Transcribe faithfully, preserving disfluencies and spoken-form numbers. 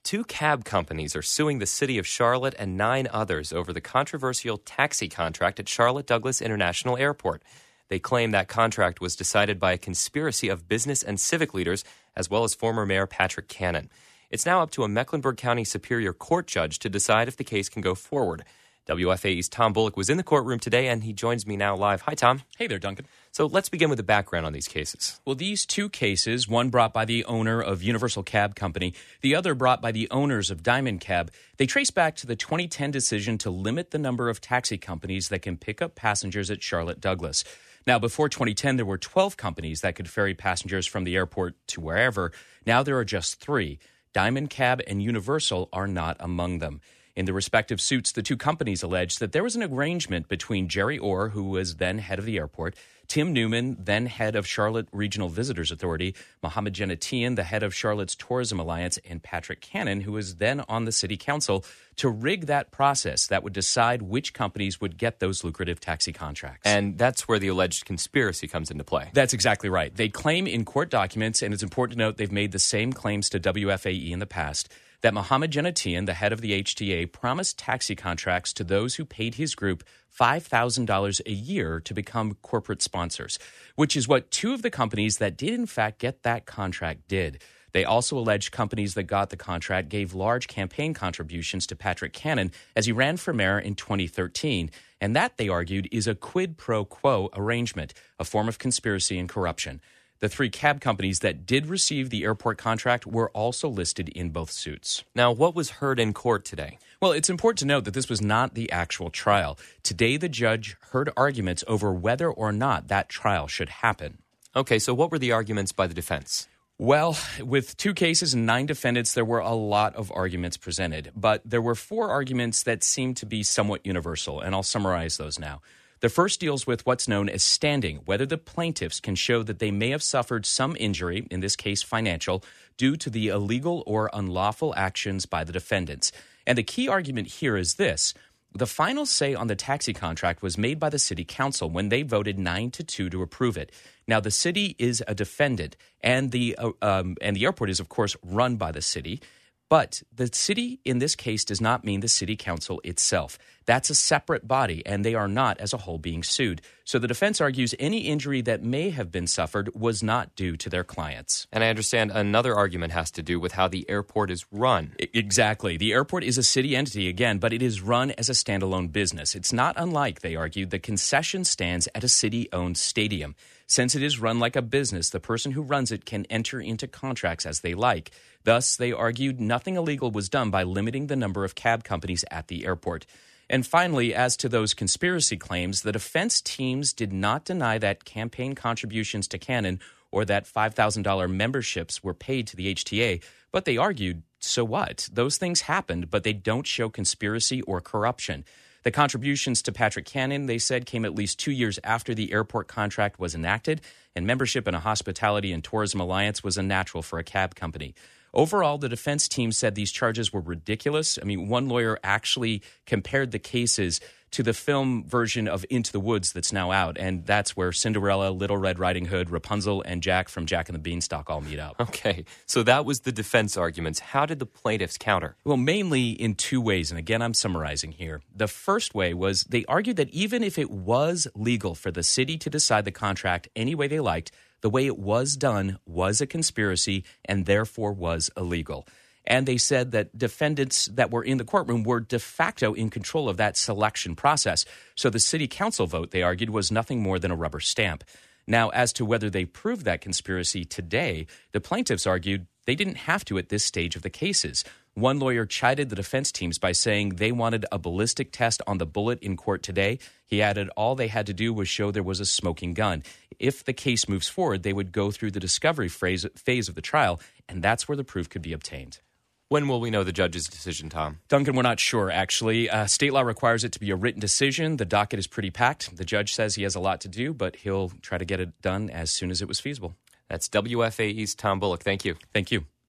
Two cab companies are suing the city of Charlotte and nine others over the controversial taxi contract at Charlotte Douglas International Airport. They claim that contract was decided by a conspiracy of business and civic leaders, as well as former Mayor Patrick Cannon. It's now up to a Mecklenburg County Superior Court judge to decide if the case can go forward. W F A E's Tom Bullock was in the courtroom today, and he joins me now live. Hi, Tom. Hey there, Duncan. So let's begin with the background on these cases. Well, these two cases, one brought by the owner of Universal Cab Company, the other brought by the owners of Diamond Cab, they trace back to the twenty ten decision to limit the number of taxi companies that can pick up passengers at Charlotte Douglas. Now, before twenty ten, there were twelve companies that could ferry passengers from the airport to wherever. Now there are just three. Diamond Cab and Universal are not among them. In the respective suits, the two companies alleged that there was an arrangement between Jerry Orr, who was then head of the airport, Tim Newman, then head of Charlotte Regional Visitors Authority, Mohammed Jannatian, the head of Charlotte's Tourism Alliance, and Patrick Cannon, who was then on the city council, to rig that process that would decide which companies would get those lucrative taxi contracts. And that's where the alleged conspiracy comes into play. That's exactly right. They claim in court documents, and it's important to note they've made the same claims to W F A E in the past, that Mohammed Jannatian, the head of the H T A, promised taxi contracts to those who paid his group five thousand dollars a year to become corporate sponsors, which is what two of the companies that did in fact get that contract did. They also alleged companies that got the contract gave large campaign contributions to Patrick Cannon as he ran for mayor in twenty thirteen. And that, they argued, is a quid pro quo arrangement, a form of conspiracy and corruption. The three cab companies that did receive the airport contract were also listed in both suits. Now, what was heard in court today? Well, it's important to note that this was not the actual trial. Today, the judge heard arguments over whether or not that trial should happen. Okay, so what were the arguments by the defense? Well, with two cases and nine defendants, there were a lot of arguments presented. But there were four arguments that seemed to be somewhat universal, and I'll summarize those now. The first deals with what's known as standing, whether the plaintiffs can show that they may have suffered some injury, in this case financial, due to the illegal or unlawful actions by the defendants. And the key argument here is this. The final say on the taxi contract was made by the city council when they voted nine to two to approve it. Now, the city is a defendant, and the uh, um, and the airport is, of course, run by the city. But the city, in this case, does not mean the city council itself. That's a separate body, and they are not, as a whole, being sued. So the defense argues any injury that may have been suffered was not due to their clients. And I understand another argument has to do with how the airport is run. Exactly. The airport is a city entity, again, but it is run as a standalone business. It's not unlike, they argue, the concession stands at a city-owned stadium. Since it is run like a business, the person who runs it can enter into contracts as they like. Thus, they argued nothing illegal was done by limiting the number of cab companies at the airport. And finally, as to those conspiracy claims, the defense teams did not deny that campaign contributions to Cannon or that five thousand dollars memberships were paid to the H T A, but they argued, so what? Those things happened, but they don't show conspiracy or corruption. The contributions to Patrick Cannon, they said, came at least two years after the airport contract was enacted, and membership in a hospitality and tourism alliance was unnatural for a cab company. Overall, the defense team said these charges were ridiculous. I mean, one lawyer actually compared the cases to the film version of Into the Woods that's now out, and that's where Cinderella, Little Red Riding Hood, Rapunzel, and Jack from Jack and the Beanstalk all meet up. Okay, so that was the defense arguments. How did the plaintiffs counter? Well, mainly in two ways, and again, I'm summarizing here. The first way was they argued that even if it was legal for the city to decide the contract any way they liked, the way it was done was a conspiracy and therefore was illegal. And they said that defendants that were in the courtroom were de facto in control of that selection process. So the city council vote, they argued, was nothing more than a rubber stamp. Now, as to whether they proved that conspiracy today, the plaintiffs argued they didn't have to at this stage of the cases. One lawyer chided the defense teams by saying they wanted a ballistic test on the bullet in court today. He added all they had to do was show there was a smoking gun. If the case moves forward, they would go through the discovery phase, phase of the trial, and that's where the proof could be obtained. When will we know the judge's decision, Tom? Duncan, we're not sure, actually. Uh, state law requires it to be a written decision. The docket is pretty packed. The judge says he has a lot to do, but he'll try to get it done as soon as it was feasible. That's W F A E's Tom Bullock. Thank you. Thank you.